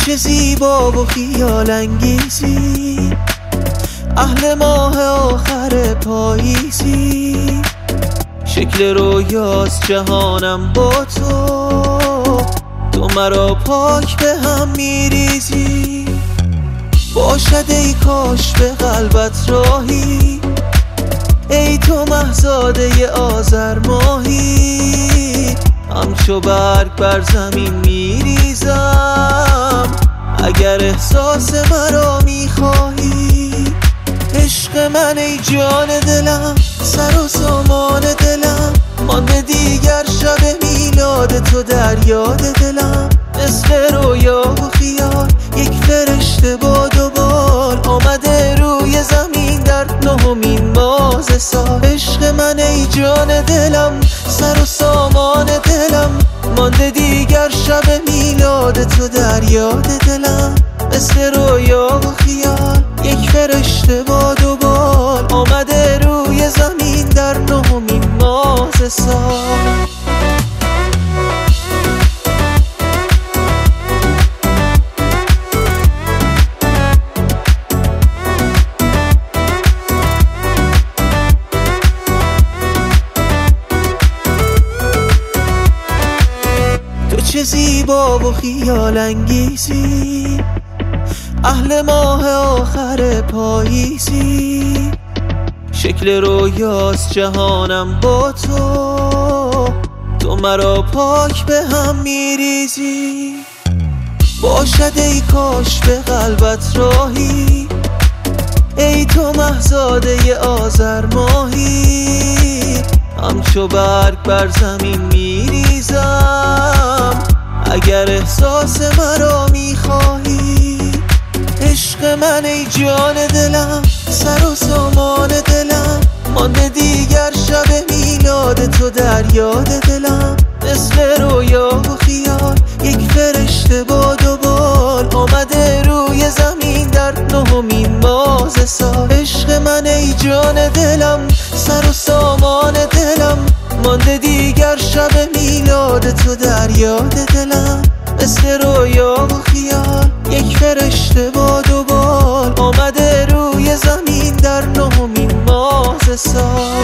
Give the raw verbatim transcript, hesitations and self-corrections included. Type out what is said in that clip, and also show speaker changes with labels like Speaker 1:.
Speaker 1: چه زیبا و خیال انگیزی، اهل ماه آخر پاییزی. شکل رویاست جهانم با تو، تو مرا پاک به هم میریزی. باشد ای کاش به قلبت راهی، ای تو مهزاده آذر ماهی. همچو برگ بر زمین میریزم اگر احساس مرا میخواهی. عشق من ای جان دلم، سر و سامان دلم، مانده دیگر شب میلاد تو در یاد دلم. مثل رویا و خیال یک فرشته با دو بال آمده روی زمین در نهمین ماه ز سال. عشق من ای جان دلم، سر و سامان دلم، مانده دیگر شب میلاد تو در یاد دلم. مثل رویا و خیال یک فرشته با دو بال آمده روی زمین در نهمین ماه ز سال. چه زیبا و خیال انگیزی، اهل ماه آخر پاییزی. شکل رویاست جهانم با تو، تو مرا پاک به هم میریزی. باشد ای کاش به قلبت راهی، ای تو مهزاده آذر ماهی. همچو برگ بر زمین میریزم اگر احساس مرا میخواهی. عشق من ای جان دلم، سر و سامان دلم، مانده دیگر شب میلاد تو در یاد دلم. مثل رویا و خیال یک فرشته با دو بال آمده روی زمین در نهمین ماه ز سال. عشق من ای جان دلم، سر و سامان دلم، مانده دیگر شب میلاد تو در یاد دلم. مثل رویا و خیال یک فرشته با دو بال آمده روی زمین در نهمین ماه ز سال.